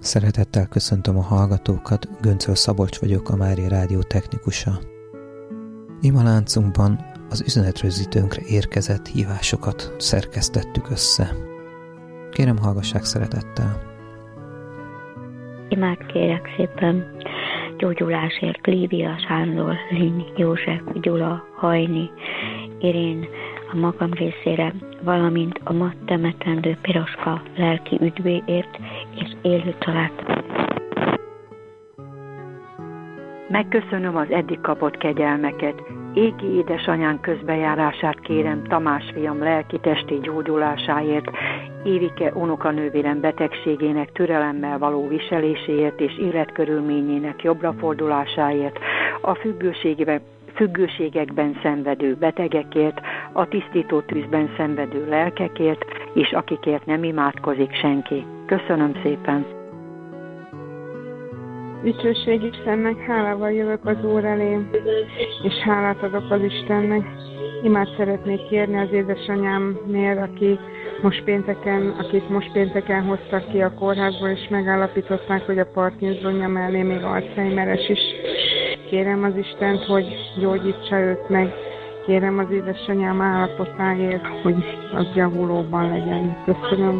Szeretettel köszöntöm a hallgatókat, Göncöl Szabolcs vagyok, a Mária Rádió technikusa. Imaláncunkban az üzenetrögzítőnkre érkezett hívásokat szerkesztettük össze. Kérem, hallgassák szeretettel. Imát kérek szépen gyógyulásért Lívia, Sándor, Lini, József, Gyula, Hajni, Irén, a magam részére, valamint a ma temetendő Piroska lelki üdvéért és élő család. Megköszönöm az eddig kapott kegyelmeket. Égi édesanyánk közbejárását kérem Tamás fiam lelki-testi gyógyulásáért, Évike unokanővérem betegségének türelemmel való viseléséért és életkörülményének jobbra fordulásáért, a függőségekben szenvedő betegekért, a tisztító tűzben szenvedő lelkekért, és akikért nem imádkozik senki. Köszönöm szépen! Dicsőség Istennek, hálával jövök az Úr elé, és hálát adok az Istennek. Imát szeretnék kérni az édesanyámért, akit most pénteken hoztak ki a kórházból, és megállapították, hogy a Parkinsonja mellé még Alzheimeres is. Kérem az Istent, hogy gyógyítsa őt meg. Kérem az édesanyám állapotáért, hogy az javulóban legyen. Köszönöm.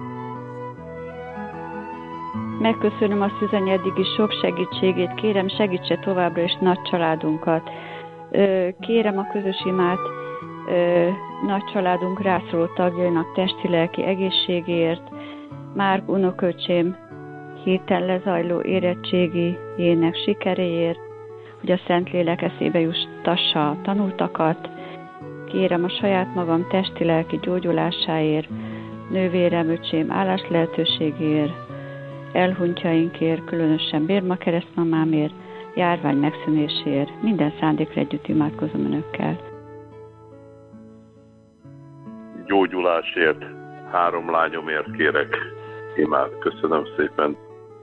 Megköszönöm a Szűzany eddigi sok segítségét, kérem segítse továbbra is nagy családunkat. Kérem a közös imát nagy családunk rászoruló tagjainak testi-lelki egészségéért, Márk unoköcsém héten lezajló érettségijének sikeréért, hogy a Szentlélek eszébe juttassa a tanultakat. Kérem a saját magam testi-lelki gyógyulásáért, nővérem, öcsém állás lehetőségéért, elhunytjainkért, különösen Bérma keresztmamámért, járvány megszűnéséért, minden szándékra együtt imádkozom önökkel. Gyógyulásért, 3 lányomért kérek imát. Köszönöm szépen.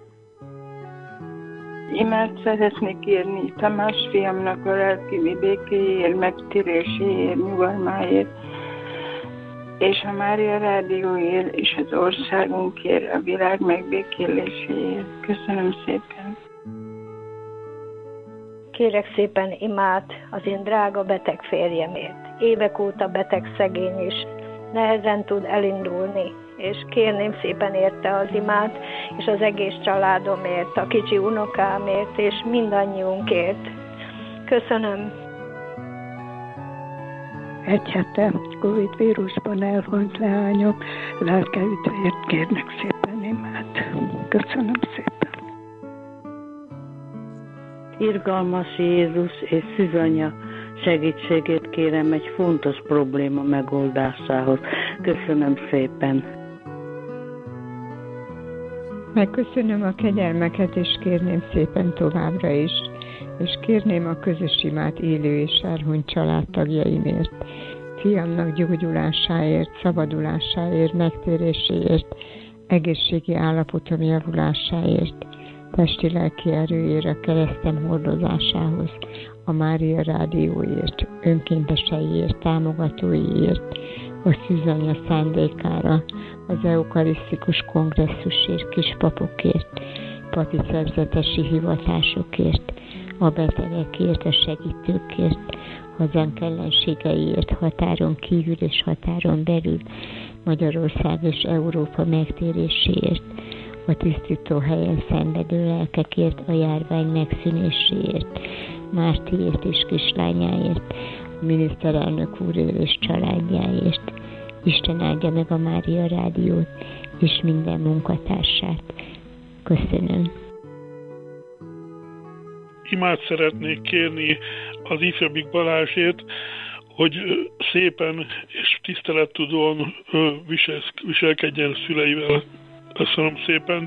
Imát szeretnék kérni Tamás fiamnak a lelki békéért, megtéréséért, nyugalmáért, és a Mária Rádióért, és az országunkért, a világ megbékéléséért. Köszönöm szépen. Kérek szépen imát az én drága beteg férjemért. Évek óta beteg, szegény is, nehezen tud elindulni, és kérném szépen érte az imát, és az egész családomért, a kicsi unokámért, és mindannyiunkért. Köszönöm. Egy hete Covid vírusban elhunyt leányom, lelkeüdvéért kérnek szépen imát. Köszönöm szépen. Irgalmas Jézus és Szűzanya segítségét kérem egy fontos probléma megoldásához. Köszönöm szépen. Megköszönöm a kegyelmeket, és kérném szépen továbbra is, és kérném a közös imát élő és elhunyt családtagjaimért, fiamnak gyógyulásáért, szabadulásáért, megtéréséért, egészségi állapotom javulásáért, testi-lelki erőért, a keresztem hordozásához, a Mária Rádióért, önkénteseiért, támogatóiért, a Szűzanya szándékára, az eukarisztikus kongresszusért, kispapokért, papi szerzetesi hivatásokért, a betegekért, a segítőkért, hazánk ellenségeiért, határon kívül és határon belül, Magyarország és Európa megtéréséért, a tisztító helyen szenvedő lelkekért, a járvány megszűnéséért, Mártiért és kislányáért, a miniszterelnök úrért és családjáért. Isten áldja meg a Mária Rádiót és minden munkatársát. Köszönöm. Imát szeretnék kérni az ifjabbik Balázsért, hogy szépen és tisztelettudóan viselkedjen szüleivel. Köszönöm szépen.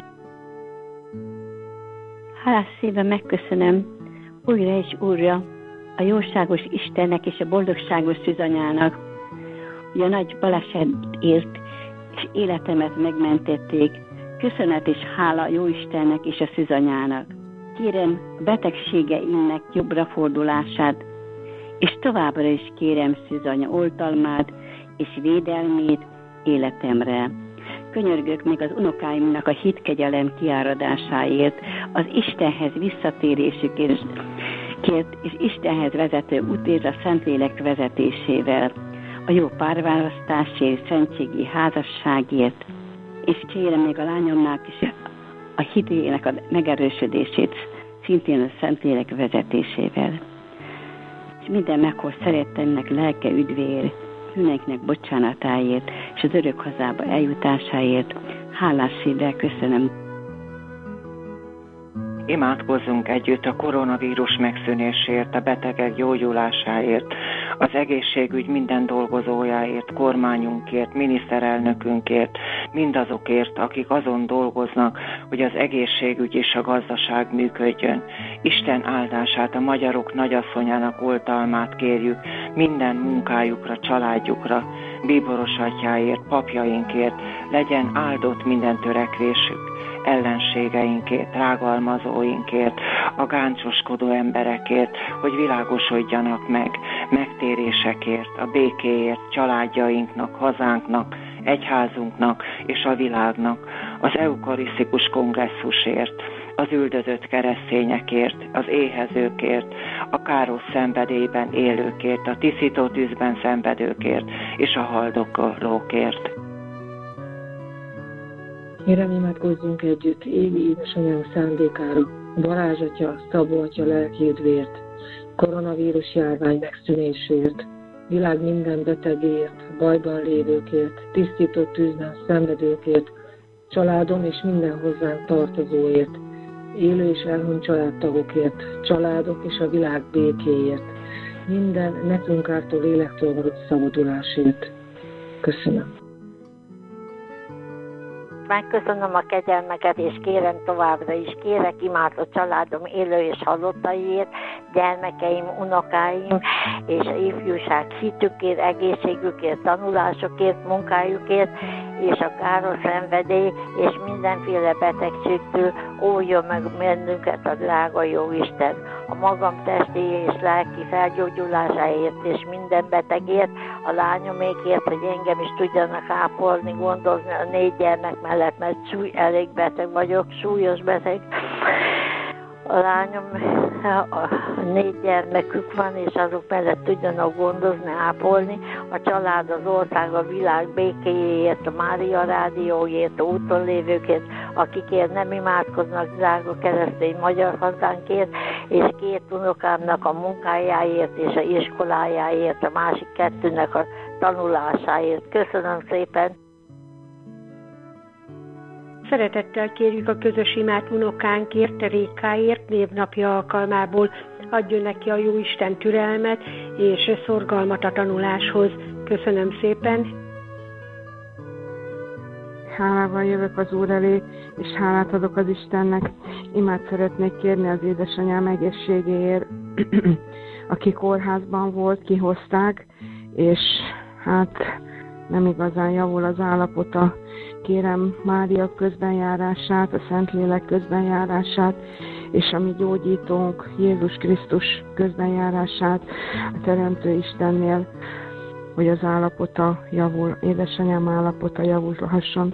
Hálás szíven megköszönöm újra és újra a jóságos Istennek és a boldogságos Szűzanyának, hogy a nagy balesetért és életemet megmentették. Köszönet és hála a jó Istennek és a Szűzanyának. Kérem a betegségeimnek jobbra fordulását, és továbbra is kérem Szűzanya oltalmát és védelmét életemre. könyörgök még az unokáimnak a hitkegyelem kiáradásáért, az Istenhez visszatérésükért, és Istenhez vezető útért a Szentlélek vezetésével, a jó párválasztásért, szentségi házasságért, és kérem még a lányomnak is a hitének a megerősödését, szintén a Szentlélek vezetésével. És minden meghoz szerettemnek lelke üdvéért, bűneinknek bocsánatáért, és az örök hazába eljutásáért. Hálás szívvel köszönöm. Imádkozzunk együtt a koronavírus megszűnésért, a betegek gyógyulásáért, az egészségügy minden dolgozójáért, kormányunkért, miniszterelnökünkért, mindazokért, akik azon dolgoznak, hogy az egészségügy és a gazdaság működjön. Isten áldását, a magyarok nagyasszonyának oltalmát kérjük minden munkájukra, családjukra, bíboros atyáért, papjainkért, legyen áldott minden törekvésük, ellenségeinkért, rágalmazóinkért, a gáncoskodó emberekért, hogy világosodjanak meg, megtérésekért, a békéért, családjainknak, hazánknak, egyházunknak és a világnak, az eukarisztikus kongresszusért, az üldözött keresztényekért, az éhezőkért, a káros szenvedélyben élőkért, a tisztító tűzben szenvedőkért és a haldokolókért. Kérem, imádkozzunk együtt évi édesanyánk szándékára, Balázs atya, Szabó atya lelki üdvért, koronavírus járvány megszűnésért, világ minden betegért, bajban lévőkért, tisztító tűzben szenvedőkért, családom és minden hozzánk tartozóért, élő és elhunyt családtagokért, családok és a világ békéért, minden nekünk ártó lélektől való szabadulásért. Köszönöm. Megköszönöm a kegyelmeket, és kérem továbbra is, kérek imád a családom élő és halottaiért, gyermekeim, unokáim, és ifjúság hitükért, egészségükért, tanulásokért, munkájukért, és a káros szenvedély, és mindenféle betegségtől óvjon meg bennünket a drága Jóisten. A magam testi és lelki felgyógyulásáért, és minden betegért, a lányomékért, hogy engem is tudjanak ápolni, gondozni a 4 gyermek mellett, mert elég beteg vagyok, súlyos beteg. A lányom, 4 gyermekük van, és azok mellett tudjanak gondozni, ápolni. A család, az ország, a világ békéjéért, a Mária rádióért, a úton lévőkért, akikért nem imádkoznak, drága keresztény magyar hazánkért, és 2 unokámnak a munkájáért és a iskolájáért, a másik 2-nek a tanulásáért. Köszönöm szépen! Szeretettel kérjük a közös imát unokánkért, Terékáért, névnapja alkalmából. Adjon neki a Jóisten türelmet és szorgalmat a tanuláshoz. Köszönöm szépen! Hálával jövök az Úr elé, és hálát adok az Istennek. Imát szeretnék kérni az édesanyám egészségéért, aki kórházban volt, kihozták, és hát nem igazán javul az állapota. Kérem Mária közbenjárását, a Szentlélek közbenjárását, és a mi gyógyítónk, Jézus Krisztus közbenjárását a Teremtő Istennél, hogy az állapota javul, édesanyám állapota javulhasson.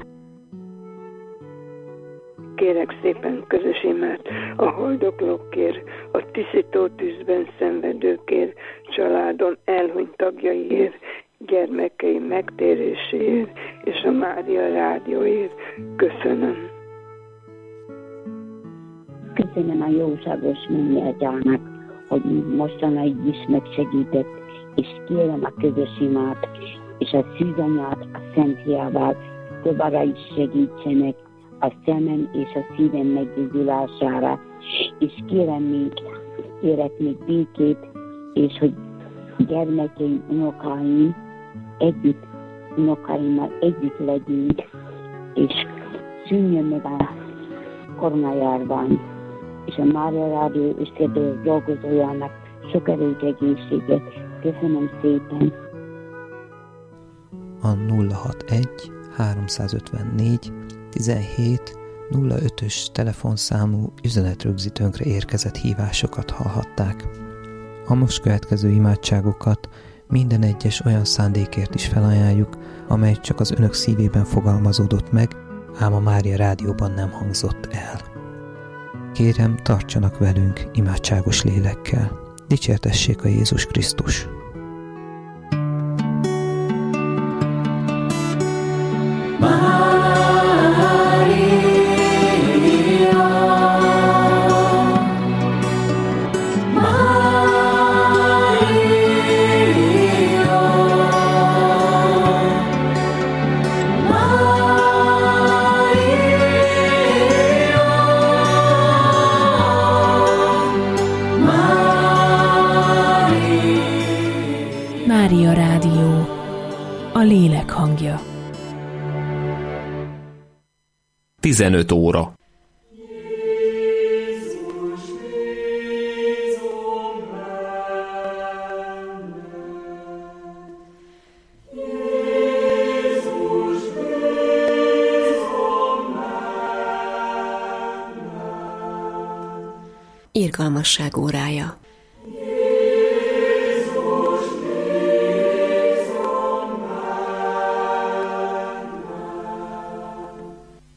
Kérek szépen közös imát a haldoklókért, a tisztító tűzben szenvedőkért, családon elhunyt tagjaiért, gyermekeim megtéréséért és a Mária rádióért. Köszönöm. Köszönöm a jóságos mennyágyának, hogy mostanáig is megsegített, és kérem a közös imát és a szűzanyát, a Szent Hiávát továbbra is segítsenek a szemem és a szívem meggyógyulására, és kérek még békét, és hogy gyermekeim, unokáimmal együtt legyünk, és szűnjön meg a koronajárvány, és a Mária Rádió összedő dolgozójának sok erőt, egészséget. Köszönöm szépen! A 061 354 17 05-ös telefonszámú üzenetrögzítőnkre érkezett hívásokat hallhatták. A most következő imádságokat Minden egyes olyan szándékért is felajánljuk, amely csak az önök szívében fogalmazódott meg, ám a Mária Rádióban nem hangzott el. Kérem, tartsanak velünk imádságos lélekkel. Dicsértessék a Jézus Krisztus! Mária Rádió, a lélek hangja. 15 óra. Irgalmasság órája.